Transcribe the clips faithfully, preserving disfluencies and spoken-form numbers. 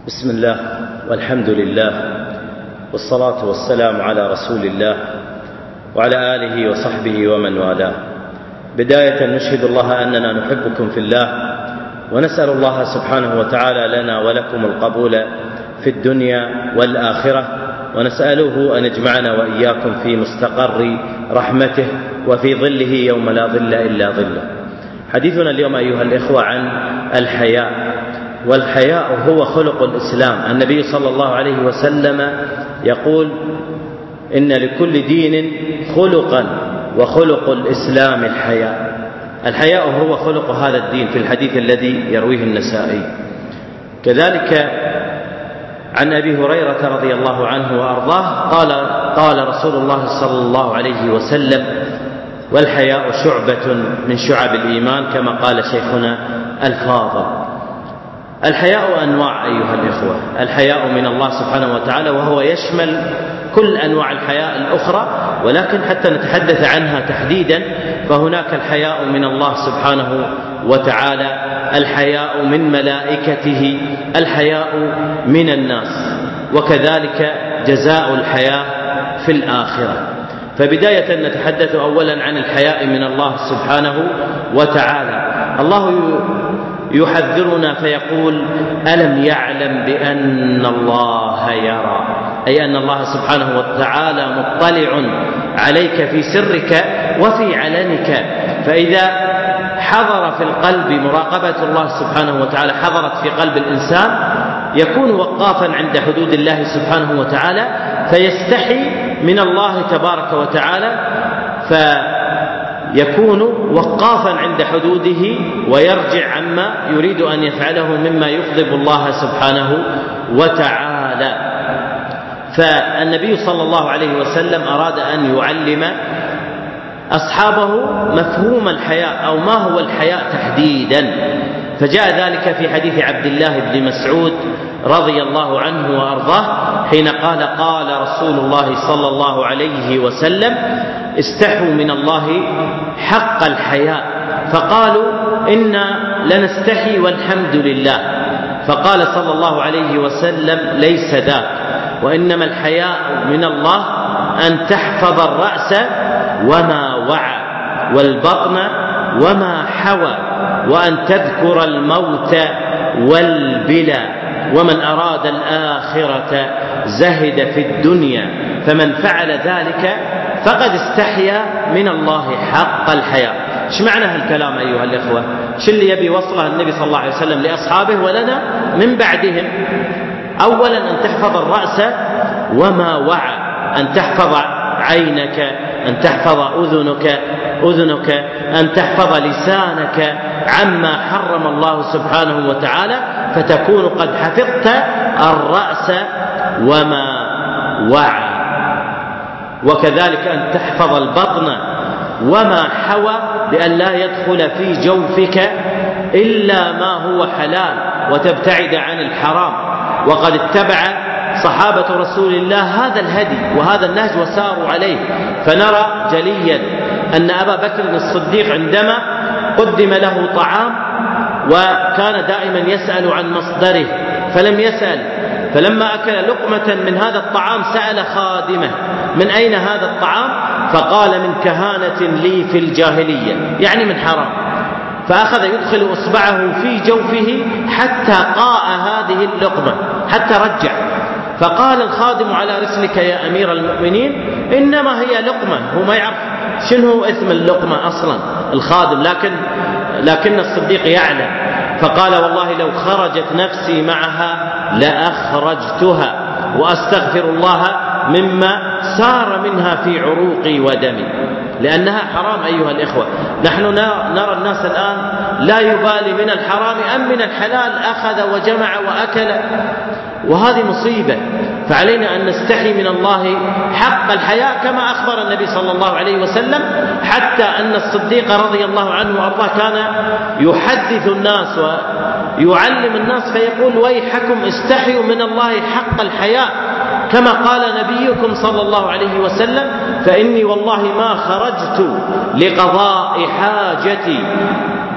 بسم الله والحمد لله والصلاة والسلام على رسول الله وعلى آله وصحبه ومن والاه. بداية نشهد الله أننا نحبكم في الله، ونسأل الله سبحانه وتعالى لنا ولكم القبول في الدنيا والآخرة، ونسأله أن يجمعنا وإياكم في مستقر رحمته وفي ظله يوم لا ظل إلا ظله. حديثنا اليوم أيها الإخوة عن الحياء، والحياء هو خلق الإسلام. النبي صلى الله عليه وسلم يقول: إن لكل دين خلقا وخلق الإسلام الحياء. الحياء هو خلق هذا الدين في الحديث الذي يرويه النسائي. كذلك عن أبي هريرة رضي الله عنه وأرضاه قال قال رسول الله صلى الله عليه وسلم: والحياء شعبة من شعب الإيمان، كما قال شيخنا الفاضل. الحياء أنواع أيها الإخوة. الحياء من الله سبحانه وتعالى، وهو يشمل كل أنواع الحياء الأخرى، ولكن حتى نتحدث عنها تحديدا فهناك الحياء من الله سبحانه وتعالى، الحياء من ملائكته، الحياء من الناس، وكذلك جزاء الحياء في الآخرة. فبداية نتحدث أولا عن الحياء من الله سبحانه وتعالى. الله يحذرنا فيقول: ألم يعلم بأن الله يرى، أي أن الله سبحانه وتعالى مطلع عليك في سرك وفي علنك. فإذا حضر في القلب مراقبة الله سبحانه وتعالى، حضرت في قلب الإنسان، يكون وقافا عند حدود الله سبحانه وتعالى، فيستحي من الله تبارك وتعالى، فيكون وقافا عند حدوده ويرجع عما يريد أن يفعله مما يغضب الله سبحانه وتعالى. فالنبي صلى الله عليه وسلم أراد أن يعلم أصحابه مفهوم الحياء، أو ما هو الحياء تحديدا. فجاء ذلك في حديث عبد الله بن مسعود رضي الله عنه وأرضاه حين قال: قال رسول الله صلى الله عليه وسلم: استحوا من الله حق الحياء. فقالوا: إنا لنستحي والحمد لله. فقال صلى الله عليه وسلم: ليس ذاك، وإنما الحياء من الله أن تحفظ الرأس وما وعى، والبطن وما حوى، وأن تذكر الموت والبلى، ومن أراد الآخرة زهد في الدنيا، فمن فعل ذلك فقد استحيا من الله حق الحياء. ايش معنى هالكلام أيها الإخوة؟ ايش اللي يبي وصله النبي صلى الله عليه وسلم لأصحابه ولنا من بعدهم؟ أولا أن تحفظ الرأس وما وعى، أن تحفظ عينك، أن تحفظ أذنك أذنك أن تحفظ لسانك عما حرم الله سبحانه وتعالى، فتكون قد حفظت الرأس وما وعى. وكذلك أن تحفظ البطن وما حوى، بأن لا يدخل في جوفك إلا ما هو حلال، وتبتعد عن الحرام. وقد اتبع صحابة رسول الله هذا الهدي وهذا النهج وساروا عليه. فنرى جليا أن أبا بكر الصديق عندما قدم له طعام وكان دائما يسأل عن مصدره فلم يسأل، فلما أكل لقمة من هذا الطعام سأل خادمه: من أين هذا الطعام؟ فقال: من كهانة لي في الجاهلية، يعني من حرام. فأخذ يدخل إصبعه في جوفه حتى قاء هذه اللقمة، حتى رجع. فقال الخادم: على رسلك يا أمير المؤمنين، إنما هي لقمة. هو ما يعرف شنو اسم اللقمة أصلا الخادم، لكن لكن الصديق يعلم. فقال: والله لو خرجت نفسي معها لأخرجتها، وأستغفر الله مما سار منها في عروقي ودمي، لأنها حرام أيها الإخوة. نحن نرى الناس الآن لا يبالي من الحرام أم من الحلال، أخذ وجمع وأكل، وهذه مصيبة. فعلينا أن نستحي من الله حق الحياء، كما أخبر النبي صلى الله عليه وسلم، حتى أن الصديق رضي الله عنه وأرضاه كان يحدث الناس ويعلم الناس فيقول: ويحكم استحيوا من الله حق الحياء، كما قال نبيكم صلى الله عليه وسلم: فإني والله ما خرجت لقضاء حاجتي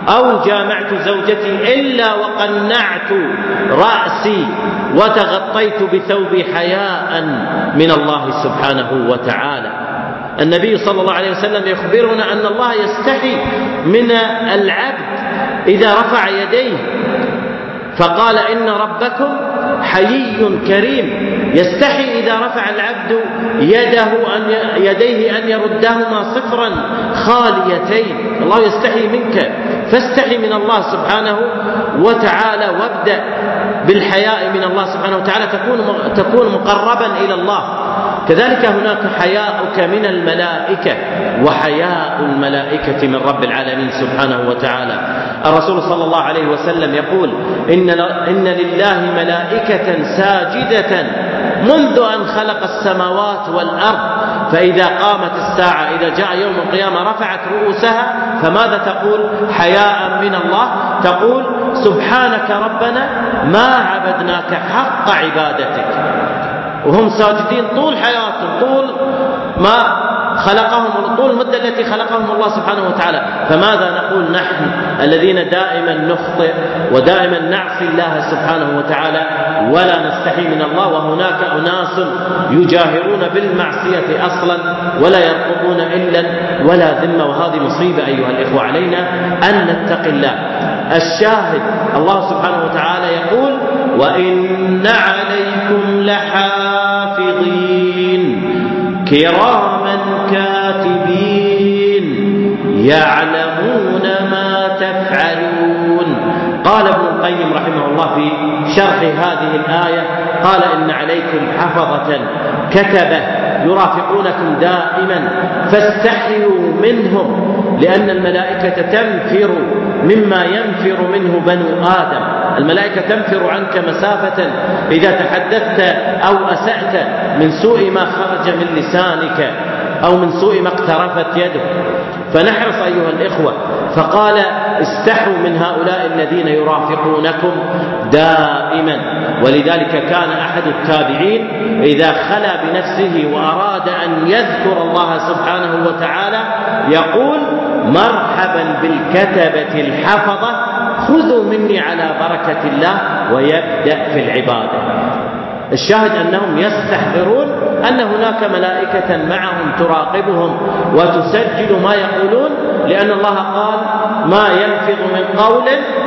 أو جامعت زوجتي إلا وقنعت رأسي وتغطيت بثوبي حياء من الله سبحانه وتعالى. النبي صلى الله عليه وسلم يخبرنا أن الله يستحي من العبد إذا رفع يديه، فقال إن ربكم حيي كريم، يستحي إذا رفع العبد يده أن يديه أن يردهما صفرا خاليتين. الله يستحي منك، فاستحي من الله سبحانه وتعالى، وابدأ بالحياء من الله سبحانه وتعالى تكون تكون مقربا إلى الله. كذلك هناك حياؤك من الملائكة وحياء الملائكة من رب العالمين سبحانه وتعالى. الرسول صلى الله عليه وسلم يقول إن, إن لله ملائكة ساجدة منذ أن خلق السماوات والأرض، فإذا قامت الساعة إذا جاء يوم القيامة رفعت رؤوسها، فماذا تقول؟ حياء من الله تقول سبحانك ربنا ما عبدناك حق عبادتك، وهم ساجدين طول حياتهم، طول ما خلقهم، طول المدة التي خلقهم الله سبحانه وتعالى. فماذا نقول نحن الذين دائما نخطئ ودائما نعصي الله سبحانه وتعالى ولا نستحي من الله، وهناك أناس يجاهرون بالمعصية أصلا ولا يرقبون إلا ولا ذمة، وهذه مصيبة أيها الإخوة. علينا أن نتقي الله. الشاهد الله سبحانه وتعالى يقول وإن عليكم لحافظين كراما كاتبين يعلمون ما تفعلون. قال ابن القيم رحمه الله في شرح هذه الآية قال إن عليكم حفظة كتبة يرافقونكم دائما فاستحيوا منهم، لأن الملائكة تنفر مما ينفر منه بنو آدم. الملائكة تنفر عنك مسافة إذا تحدثت أو أسأت من سوء ما خرج من لسانك أو من سوء ما اقترفت يدك، فنحرص أيها الإخوة. فقال استحوا من هؤلاء الذين يرافقونكم دائما. ولذلك كان أحد التابعين إذا خلا بنفسه وأراد أن يذكر الله سبحانه وتعالى يقول مرحبا بالكتبة الحفظة خذوا مني على بركة الله، ويبدأ في العبادة. الشاهد أنهم يستحضرون أن هناك ملائكة معهم تراقبهم وتسجل ما يقولون، لأن الله قال ما يلفظ من قول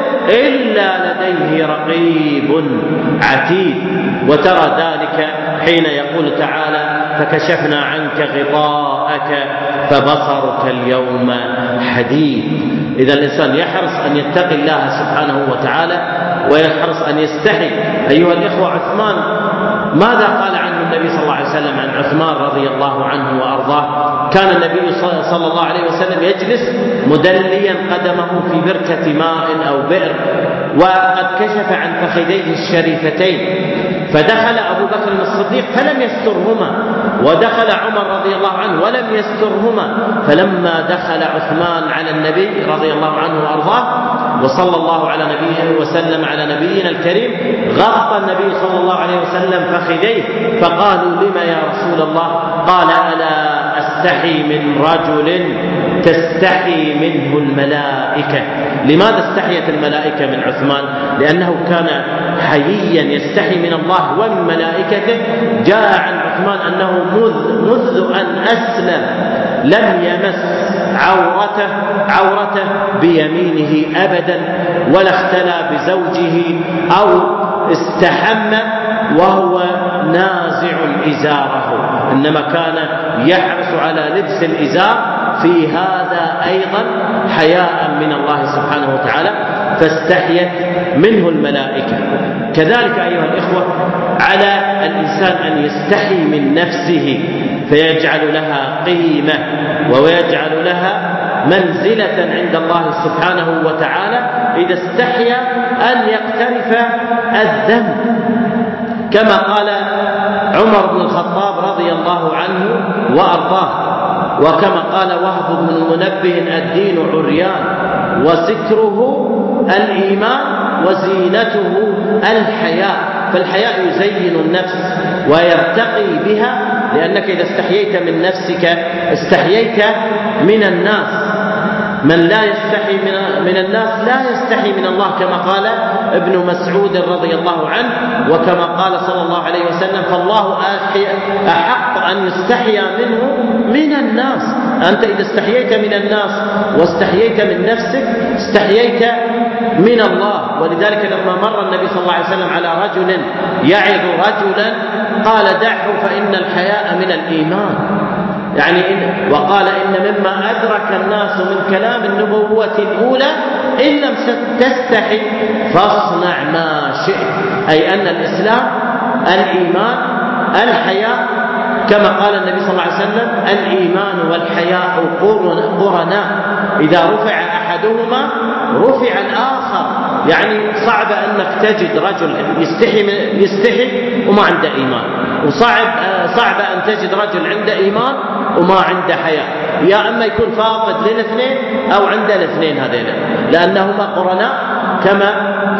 إلا لديه رقيب عتيد. وترى ذلك حين يقول تعالى فكشفنا عنك غطاءك فبصرك اليوم حديد. إذا الإنسان يحرص أن يتقي الله سبحانه وتعالى ويحرص أن يستحي. أيها الإخوة، عثمان ماذا قال عنه النبي صلى الله عليه وسلم عن عثمان رضي الله عنه وأرضاه؟ كان النبي صلى الله عليه وسلم يجلس مدليا قدمه في بركة ماء أو بئر، وقد كشف عن فخذيه الشريفتين، فدخل أبو بكر الصديق فلم يسترهما، ودخل عمر رضي الله عنه ولم يسترهما. فلما دخل عثمان على النبي رضي الله عنه وأرضاه وصلى الله على نبيه وسلم على نبينا الكريم غطى النبي صلى الله عليه وسلم فخذيه، فقالوا لما يا رسول الله؟ قال ألا أستحي من رجل تستحي منه الملائكة. لماذا استحيت الملائكة من عثمان؟ لأنه كان حييا يستحي من الله ومن ملائكته. جاء عن عثمان أنه مذ, منذ أن أسلم لم يمس عورته عورته بيمينه أبدا، ولا اختلى بزوجه أو استحم وهو نازع إزاره، إنما كان يحرص على لبس الإزار. في هذا أيضا حياء من الله سبحانه وتعالى، فاستحيت منه الملائكة. كذلك أيها الإخوة على الإنسان أن يستحي من نفسه فيجعل لها قيمة ويجعل لها منزلة عند الله سبحانه وتعالى إذا استحيا أن يقترف الذنب، كما قال عمر بن الخطاب رضي الله عنه وأرضاه، وكما قال وهب بن منبه الدين عريان وستره الإيمان وزينته الحياء. فالحياء يزين النفس ويرتقي بها، لأنك إذا استحييت من نفسك استحييت من الناس. من لا يستحي من الناس لا يستحي من الله كما قال ابن مسعود رضي الله عنه، وكما قال صلى الله عليه وسلم: فالله أحق أن يستحيا منه من الناس. أنت إذا استحييت من الناس واستحييت من نفسك استحييت من الله. ولذلك لما مر النبي صلى الله عليه وسلم على رجل يعظ رجلا قال: دعه فإن الحياء من الإيمان. يعني إن وقال: إن مما أدرك الناس من كلام النبوة الأولى إن لم تستحي فاصنع ما شئت، أي أن الإسلام الإيمان الحياء، كما قال النبي صلى الله عليه وسلم: الإيمان والحياء قرناء، إذا رفع أحدهما رفع الآخر. يعني صعب أنك تجد رجل يستحي, يستحي وما عنده إيمان، وصعب صعب أن تجد رجل عنده إيمان وما عنده حياء، يا أما يكون فاقد للاثنين أو عنده الاثنين هذين، لأنهما قرناء كما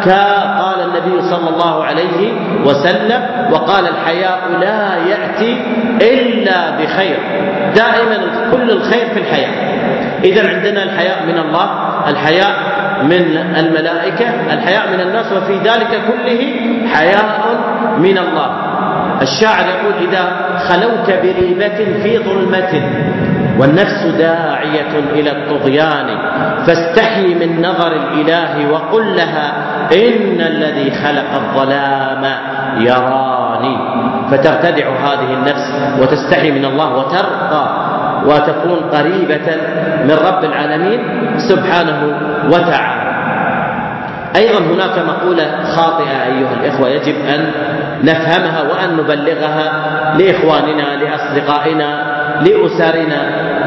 قال النبي صلى الله عليه وسلم. وقال: الحياء لا يأتي إلا بخير، دائما كل الخير في الحياء. إذن عندنا الحياء من الله، الحياء من الملائكة، الحياء من الناس، وفي ذلك كله حياء من الله. الشاعر يقول: إذا خلوت بريبة في ظلمة والنفس داعية إلى الطغيان فاستحي من نظر الإله وقل لها إن الذي خلق الظلام يراني. فترتدع هذه النفس وتستحي من الله وترقى وتكون قريبة من رب العالمين سبحانه وتعالى. أيضا هناك مقولة خاطئة أيها الإخوة يجب أن نفهمها وأن نبلغها لإخواننا، لأصدقائنا، لأسرنا.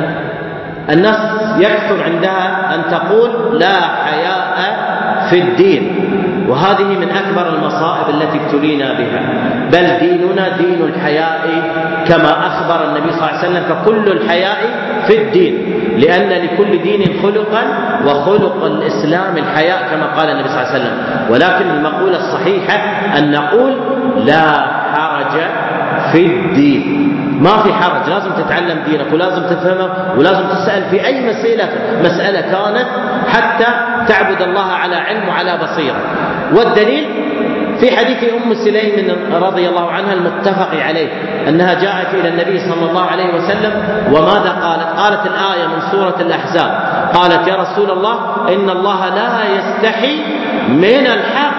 الناس يكثر عندها أن تقول: لا حياء في الدين، وهذه من أكبر المصائب التي ابتلينا بها. بل ديننا دين الحياء كما أخبر النبي صلى الله عليه وسلم: فكل الحياء في الدين، لأن لكل دين خلقا وخلق الإسلام الحياء كما قال النبي صلى الله عليه وسلم. ولكن المقولة الصحيحة أن نقول: لا حرج في الدين. ما في حرج، لازم تتعلم دينك ولازم تفهمه ولازم تسأل في أي مسألة مسألة كانت حتى تعبد الله على علم وعلى بصيرة. والدليل في حديث أم سليم رضي الله عنها المتفق عليه أنها جاءت إلى النبي صلى الله عليه وسلم، وماذا قالت؟ قالت الآية من سورة الأحزاب، قالت: يا رسول الله إن الله لا يستحي من الحق،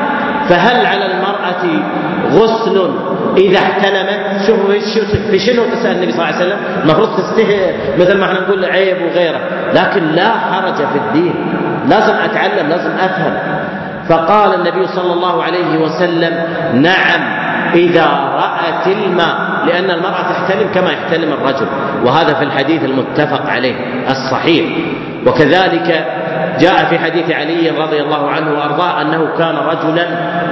فهل على المرأة غسل إذا احتلمت؟ شوفوا في شنو تسأل النبي صلى الله عليه وسلم، المفروض تستحي مثل ما احنا نقول عيب وغيره، لكن لا حرج في الدين، لازم أتعلم، لازم أفهم. فقال النبي صلى الله عليه وسلم: نعم إذا رأت الماء، لأن المرأة تحتلم كما يحتلم الرجل، وهذا في الحديث المتفق عليه الصحيح. وكذلك جاء في حديث علي رضي الله عنه وأرضاه أنه كان رجلا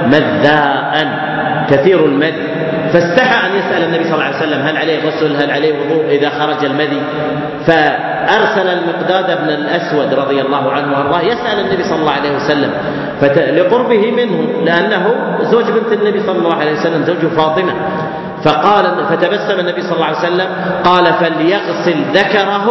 مذاء كثير المذي، فاستحى أن يسأل النبي صلى الله عليه وسلم: هل عليه غسل، هل عليه وضوء إذا خرج المذي؟ فأرسل المقداد بن الأسود رضي الله عنه وأرضاه يسأل النبي صلى الله عليه وسلم لقربه منه، لأنه زوج بنت النبي صلى الله عليه وسلم، زوج فاطمة. فقال فتبسم النبي صلى الله عليه وسلم قال: فليغسل ذكره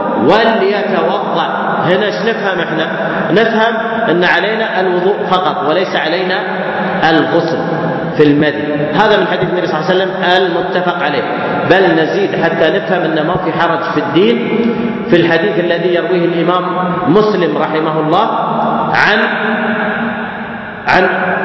وليتوضأ. هنا ايش نفهم احنا؟ نفهم ان علينا الوضوء فقط وليس علينا الغسل في المذي. هذا من حديث النبي صلى الله عليه وسلم المتفق عليه. بل نزيد حتى نفهم ان ما في حرج في الدين في الحديث الذي يرويه الامام مسلم رحمه الله عن عن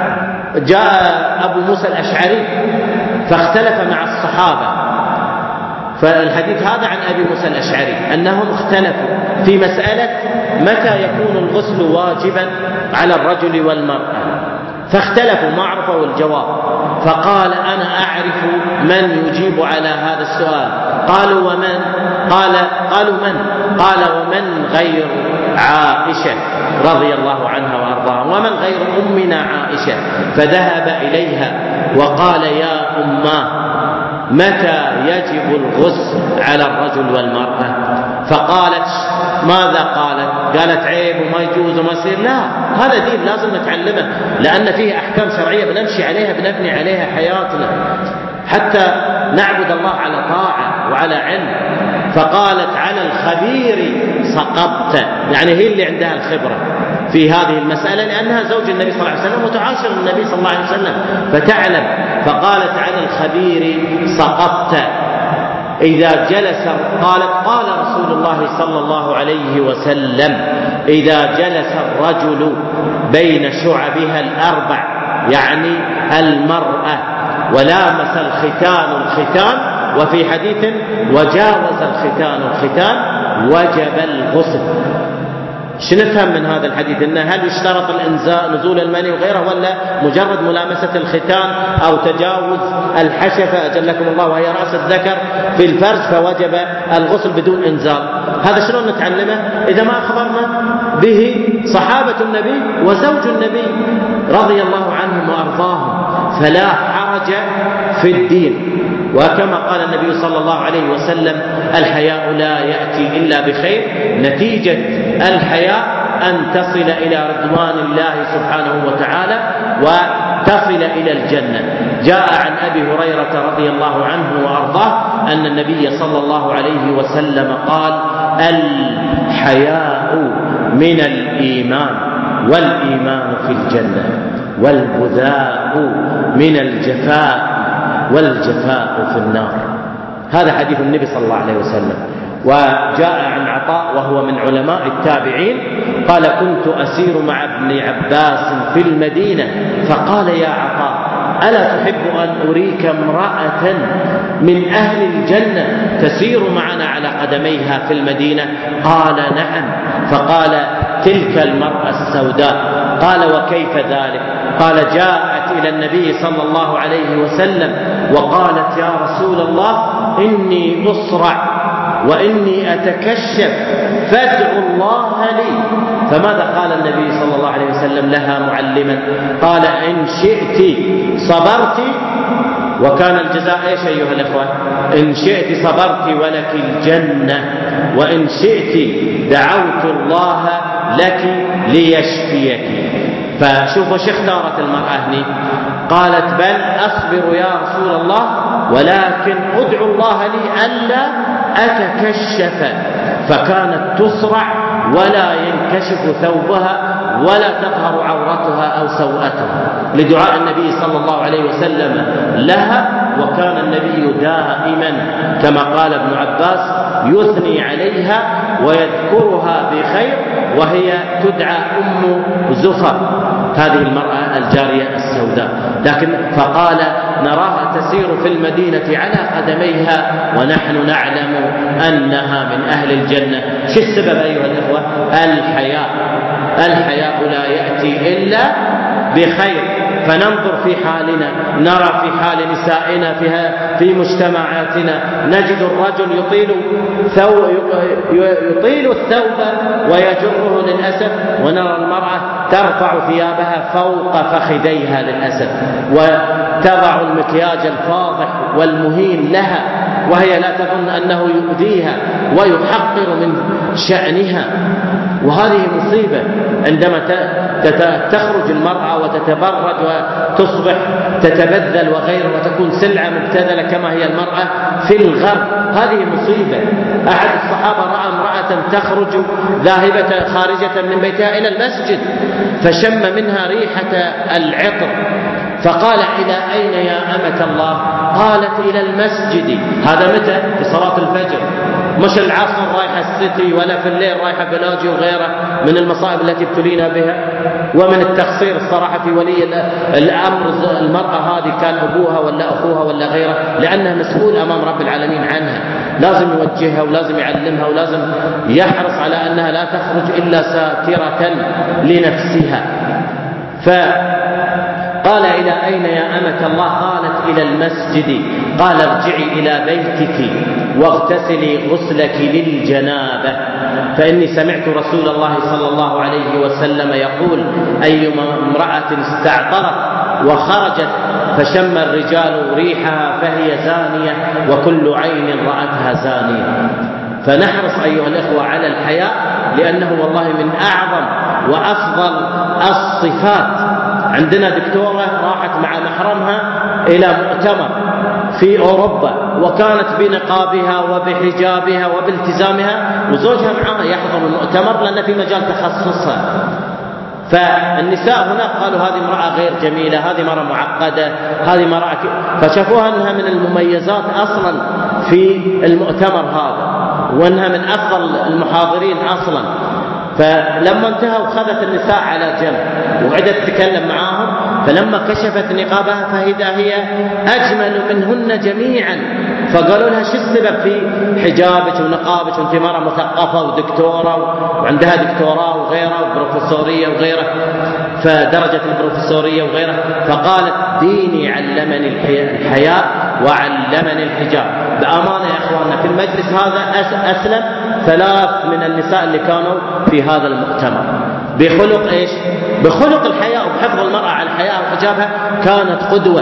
جاء ابو موسى الاشعري فاختلف مع الصحابه. فالحديث هذا عن أبي موسى الأشعري أنهم اختلفوا في مسألة متى يكون الغسل واجبا على الرجل والمرأة، فاختلفوا ما عرفوا الجواب. فقال: أنا أعرف من يجيب على هذا السؤال. قالوا: ومن؟ قال قالوا من؟ قال: ومن غير عائشة رضي الله عنها وأرضاها، ومن غير أمنا عائشة. فذهب إليها وقال: يا أماه، متى يجب الغسل على الرجل والمرأة؟ فقالت: ماذا قالت؟ قالت: عيب وما يجوز وما يصير. لا، هذا دين لازم نتعلمه، لأن فيه أحكام شرعية بنمشي عليها، بنبني عليها حياتنا حتى نعبد الله على طاعة وعلى علم. فقالت: على الخبير سقطت، يعني هي اللي عندها الخبرة، في هذه المسألة لأنها زوج النبي صلى الله عليه وسلم وتعاشر النبي صلى الله عليه وسلم فتعلم. فقالت عن الخبير سقطت إذا جلس، قالت قال رسول الله صلى الله عليه وسلم إذا جلس الرجل بين شعبها الأربع يعني المرأة ولامس الختان الختان، وفي حديث وجاوز الختان الختان وجب الغسل. شنفهم من هذا الحديث؟ إن هل يشترط الإنزال نزول المني وغيره، ولا مجرد ملامسة الختان أو تجاوز الحشفة أجلكم الله وهي رأس الذكر في الفرج فوجب الغسل بدون إنزال؟ هذا شلون نتعلمه إذا ما أخبرنا به صحابة النبي وزوج النبي رضي الله عنهم وأرضاهم؟ فلا حرج في الدين. وكما قال النبي صلى الله عليه وسلم الحياء لا يأتي إلا بخير، نتيجة الحياء أن تصل إلى رضوان الله سبحانه وتعالى وتصل إلى الجنة. جاء عن أبي هريرة رضي الله عنه وأرضاه أن النبي صلى الله عليه وسلم قال الحياء من الإيمان والإيمان في الجنة، والبذاء من الجفاء والجفاء في النار. هذا حديث النبي صلى الله عليه وسلم. وجاء عن عطاء وهو من علماء التابعين قال كنت أسير مع ابن عباس في المدينة فقال يا عطاء ألا تحب أن أريك امرأة من أهل الجنة تسير معنا على قدميها في المدينة؟ قال نعم. فقال تلك المرأة السوداء. قال وكيف ذلك؟ قال جاءت إلى النبي صلى الله عليه وسلم وقالت يا رسول الله إني أصرع وإني أتكشف فادعوا الله لي. فماذا قال النبي صلى الله عليه وسلم لها معلما؟ قال إن شئت صبرت، وكان الجزاء ايش ايها الاخوه؟ ان شئت صبرت ولك الجنه، وان شئت دعوت الله لك ليشفيك. فشوفوا ايش اختارت المراه هنا، قالت بل اصبر يا رسول الله ولكن ادعو الله لي الا اتكشف. فكانت تصرع ولا ينكشف ثوبها ولا تظهر عورتها أو سوءتها لدعاء النبي صلى الله عليه وسلم لها. وكان النبي دائما كما قال ابن عباس يثني عليها ويذكرها بخير، وهي تدعى أم زفر هذه المرأة الجارية السوداء. لكن فقال نراها تسير في المدينة على قدميها ونحن نعلم أنها من أهل الجنة. شو السبب أيها الإخوة؟ الحياء. الحياء لا يأتي إلا بخير. فننظر في حالنا، نرى في حال نسائنا في في مجتمعاتنا نجد الرجل يطيل ثوب يطيل الثوب ويجره للأسف، ونرى المرأة ترفع ثيابها فوق فخذيها للأسف وتضع المكياج الفاضح والمهين لها وهي لا تظن أنه يؤذيها ويحقر من شأنها. وهذه مصيبة عندما تخرج المرأة وتتبرج وتصبح تتبذل وغيره وتكون سلعة مبتذلة كما هي المرأة في الغرب. هذه مصيبة. أحد الصحابة رأى امرأة تخرج ذاهبة خارجة من بيتها إلى المسجد فشم منها ريحة العطر فقال إلى أين يا أمة الله؟ قالت إلى المسجد. هذا متى؟ في صلاة الفجر، مش العصر رايحة السيتي ولا في الليل رايحة بلاجي وغيره من المصائب التي ابتلينا بها. ومن التقصير الصراحة في ولي الأمر المرأة هذه كان أبوها ولا أخوها ولا غيره، لأنها مسؤول أمام رب العالمين عنها، لازم يوجهها ولازم يعلمها ولازم يحرص على أنها لا تخرج إلا ساترة لنفسها. فقال إلى أين يا أمة الله؟ قالت إلى المسجد. قال ارجعي إلى بيتك واغتسلي غسلك للجنابة، فإني سمعت رسول الله صلى الله عليه وسلم يقول أيما امرأة استعطرت وخرجت فشم الرجال ريحها فهي زانية وكل عين رأتها زانية. فنحرص أيها الإخوة على الحياء، لأنه والله من أعظم وأفضل الصفات. عندنا دكتورة راحت مع محرمها إلى مؤتمر في أوروبا وكانت بنقابها وبحجابها وبالتزامها وزوجها معها يحضر المؤتمر لأن في مجال تخصصها. فالنساء هناك قالوا هذه امرأة غير جميلة، هذه مرأة معقدة، هذه مرأة، فشافوها أنها من المميزات أصلا في المؤتمر هذا، وأنها من أفضل المحاضرين أصلا. فلما انتهوا خذت النساء على جنب وقعدت تتكلم معاهم، فلما كشفت نقابها فإذا هي أجمل منهن جميعا، فقالوا لها شو السبب في حجابك ونقابك وانت مرة مثقفة ودكتورة وعندها دكتوراه وغيرها وبروفيسورية وغيرها، فدرجة البروفيسورية وغيرها، فقالت ديني علمني الحياء وعلمني الحجاب. بأمانة يا أخواننا في المجلس هذا أسلم ثلاث من النساء اللي كانوا في هذا المؤتمر بخلق إيش؟ بخلق الحياء وبحفظ المرأة على الحياء وحجابها، كانت قدوة.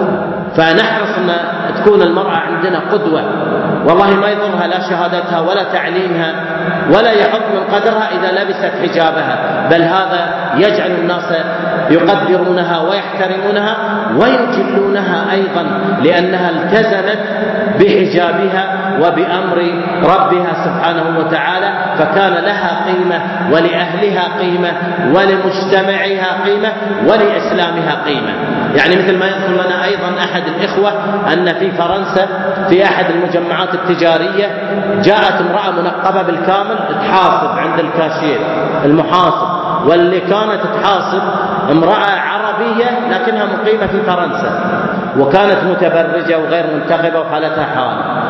فنحرص أن تكون المرأة عندنا قدوة، والله ما يضرها لا شهادتها ولا تعليمها ولا يحط من قدرها إذا لبست حجابها، بل هذا يجعل الناس يقدرونها ويحترمونها ويجلونها أيضا، لأنها التزمت بحجابها وبأمر ربها سبحانه وتعالى، فكان لها قيمة ولأهلها قيمة ولمجتمعها قيمة ولإسلامها قيمة. يعني مثل ما يذكر لنا أيضا أحد الإخوة أن في فرنسا في أحد المجمعات التجارية جاءت امرأة منقبة بالكامل تحاسب عند الكاشير المحاسب، واللي كانت تحاسب امرأة عربية لكنها مقيمة في فرنسا، وكانت متبرجة وغير منتخبة وحالتها حالة.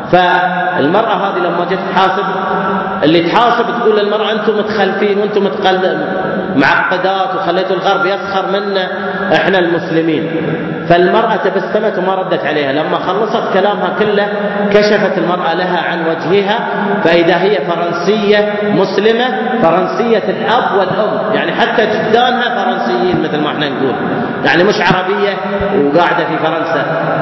فالمرأة هذه لما جت تحاسب، اللي تحاسب تقول للمرأة أنتم متخلفين وأنتم متقل معقدات وخليتوا الغرب يسخر منا إحنا المسلمين. فالمرأة تبسمت وما ردت عليها. لما خلصت كلامها كله كشفت المرأة لها عن وجهها، فإذا هي فرنسية مسلمة، فرنسية الأب والأم، يعني حتى جدانها فرنسيين مثل ما احنا نقول، يعني مش عربية وقاعدة في فرنسا.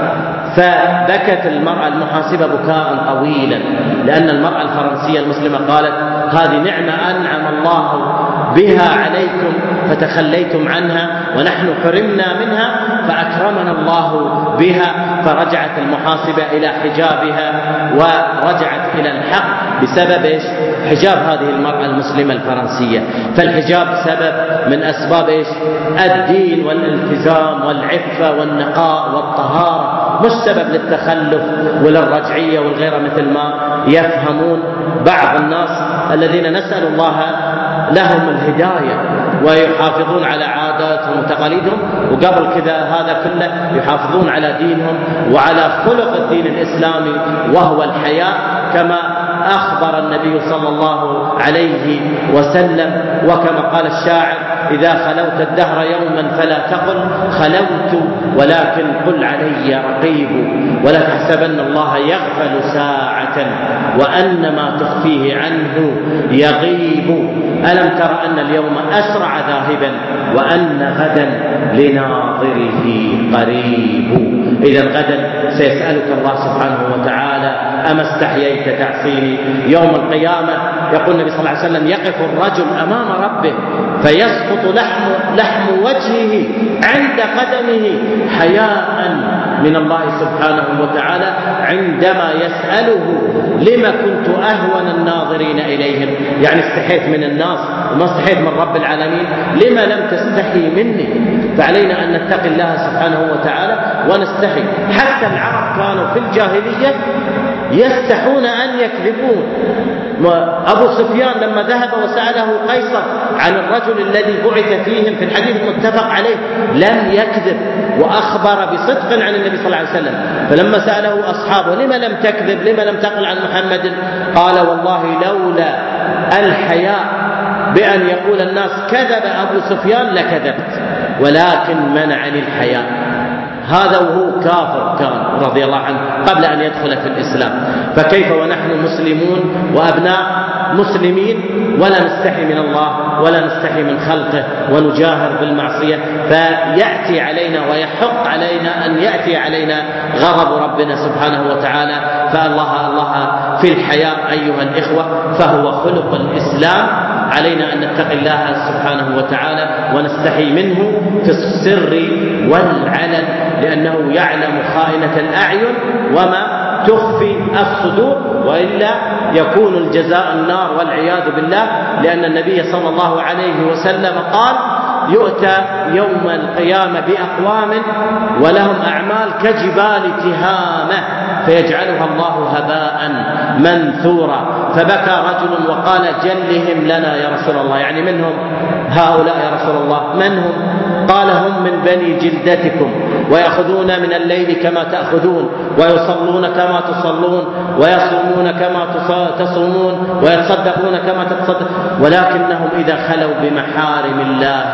فبكت المرأة المحاسبة بكاء طويلا، لأن المرأة الفرنسية المسلمة قالت هذه نعمة أنعم الله بها عليكم فتخليتم عنها ونحن حرمنا منها فأكرمنا الله بها. فرجعت المحاسبة إلى حجابها ورجعت إلى الحق بسبب إيش؟ حجاب هذه المرأة المسلمة الفرنسية. فالحجاب سبب من أسباب إيش؟ الدين والالتزام والعفة والنقاء والطهارة، مش سبب للتخلف وللرجعية والغيرة مثل ما يفهمون بعض الناس الذين نسأل الله لهم الهداية ويحافظون على عاداتهم وتقاليدهم، وقبل كذا هذا كله يحافظون على دينهم وعلى خلق الدين الإسلامي وهو الحياء، كما أخبر النبي صلى الله عليه وسلم، وكما قال الشاعر إذا خلوت الدهر يوما فلا تقل خلوت ولكن قل علي رقيب، ولا تحسبن الله يغفل ساعة وأن ما تخفيه عنه يغيب. ألم تر أن اليوم أسرع ذاهبا وأن غدا لناظره قريب. إذا غدا سيسألك الله سبحانه وتعالى أما استحييت تعصيني. يوم القيامة يقول النبي صلى الله عليه وسلم يقف الرجل أمام ربه فيسقط لحم, لحم وجهه عند قدمه حياء من الله سبحانه وتعالى عندما يسأله لما كنت أهون الناظرين إليهم، يعني استحيت من الناس وما استحيت من رب العالمين، لما لم تستحي مني. فعلينا أن نتقي الله سبحانه وتعالى ونستحي. حتى العرب كانوا في الجاهلية يستحون أن يكذبون. أبو سفيان لما ذهب وسأله قيصر عن الرجل الذي بعث فيهم في الحديث المتفق عليه لم يكذب وأخبر بصدق عن النبي صلى الله عليه وسلم. فلما سأله أصحابه لما لم تكذب، لما لم تقل عن محمد، قال والله لولا الحياء بأن يقول الناس كذب أبو سفيان لكذبت، ولكن منعني الحياء. هذا وهو كافر كان رضي الله عنه قبل أن يدخل في الإسلام. فكيف ونحن مسلمون وأبناء مسلمين ولا نستحي من الله ولا نستحي من خلقه ونجاهر بالمعصية؟ فيأتي علينا ويحق علينا أن يأتي علينا غضب ربنا سبحانه وتعالى. فالله الله في الحياء أيها الإخوة فهو خلق الإسلام. علينا أن نتقي الله سبحانه وتعالى ونستحي منه في السر والعلن، لأنه يعلم خائنة الأعين وما تخفي الصدور، وإلا يكون الجزاء النار والعياذ بالله، لأن النبي صلى الله عليه وسلم قال: يؤتى يوم القيامة بأقوام ولهم أعمال كجبال تهامة فيجعلها الله هباء منثورا. فبكى رجل وقال: جلهم لنا يا رسول الله، يعني من هم هؤلاء يا رسول الله؟ من هم؟ قال: هم من بني جلدتكم، ويأخذون من الليل كما تأخذون، ويصلون كما تصلون، ويصومون كما تصومون، ويتصدقون كما تتصدق، ولكنهم إذا خلوا بمحارم الله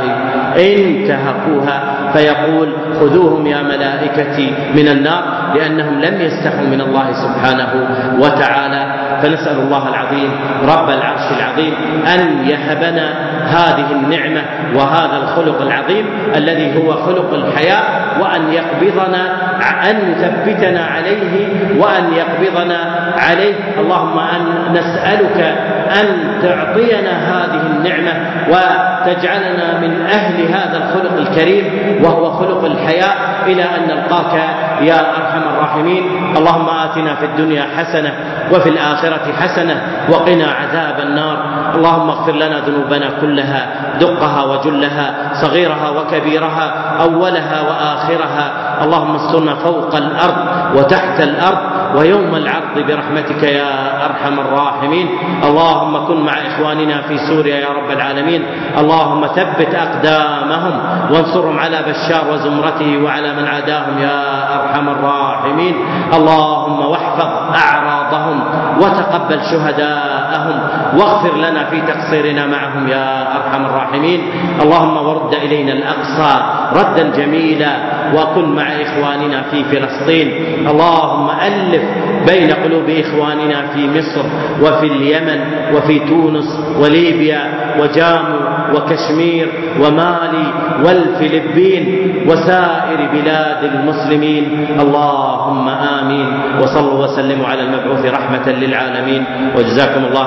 انتهكوها، فيقول: خذوهم يا ملائكتي من النار، لأنهم لم يستحوا من الله سبحانه وتعالى. فنسأل الله العظيم رب العرش العظيم أن يهبنا هذه النعمة وهذا الخلق العظيم الذي هو خلق الحياء، وأن يقبضنا، أن يثبتنا عليه، وأن يقبضنا عليه. اللهم أن نسألك أن تعطينا هذه النعمة وتجعلنا من أهل هذا الخلق الكريم وهو خلق الحياء إلى أن نلقاك يا أرحم الراحمين. اللهم آتنا في الدنيا حسنة وفي الآخرة حسنة وقنا عذاب النار. اللهم اغفر لنا ذنوبنا كلها، دقها وجلها، صغيرها وكبيرها، أولها وآخرها. اللهم استرنا فوق الأرض وتحت الأرض ويوم العرض برحمتك يا أرحم الراحمين. اللهم كن مع إخواننا في سوريا يا رب العالمين. اللهم ثبت أقدامهم وانصرهم على بشار وزمرته وعلى من عاداهم يا أرحم الراحمين. اللهم واحفظ أعراضهم وتقبل شهداءهم واغفر لنا في تقصيرنا معهم يا أرحم الراحمين. اللهم ورد إلينا الأقصى ردا جميلا، وكن مع إخواننا في فلسطين. اللهم ألف بين قلوب إخواننا في مصر وفي اليمن وفي تونس وليبيا وجامو وكشمير ومالي والفلبين وسائر بلاد المسلمين. اللهم آمين. وصلوا وسلموا على المبعوث رحمة للعالمين، وجزاكم الله